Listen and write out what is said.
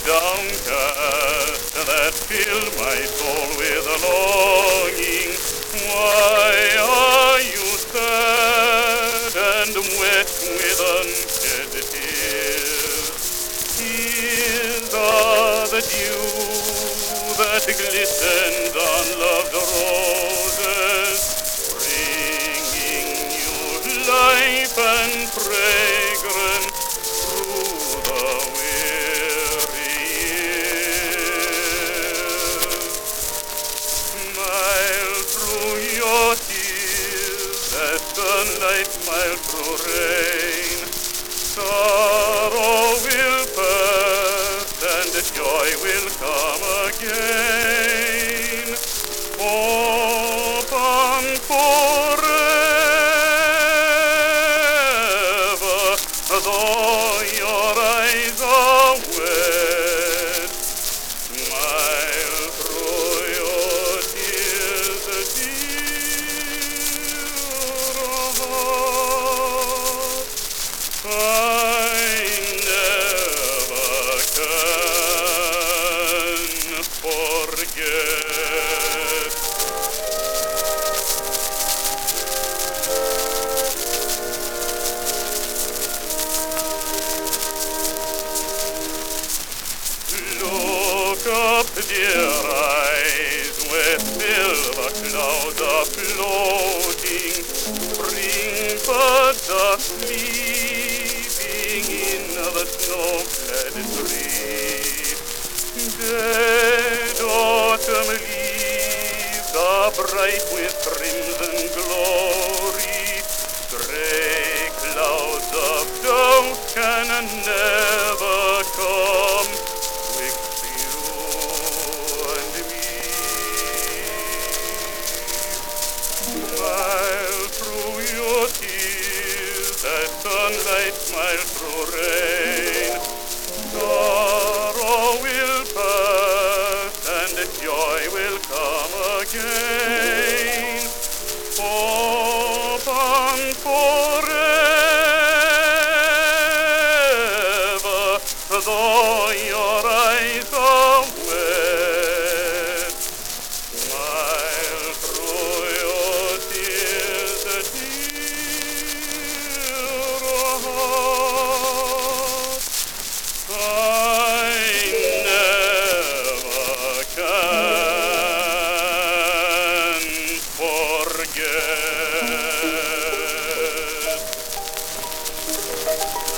downcast that fill my soul with longing. Why are you sad and wet with unshed tears? These are the dew that glistens on loved roses, bringing you life and fragrance through the weary years. Smile through your tears as sunlight smiles through rain. Sorrow will pass and joy will come again. Hope on forever, though your eyes are wet. Smile through your tears, dear heart. I never can forget. Look up, dear eyes, where silver clouds are floating. Spring birds are sleeping in the snow-clad tree. Dead autumn leaves are bright with crimson glory. Gray clouds of doubt can never come twixt you and me. Smile through your tears as sunlight smiles through rain. Sorrow will pass and joy will come again. Hope on forever, though your eyes are wet. Smile through your tears, dear heart. I never can forget.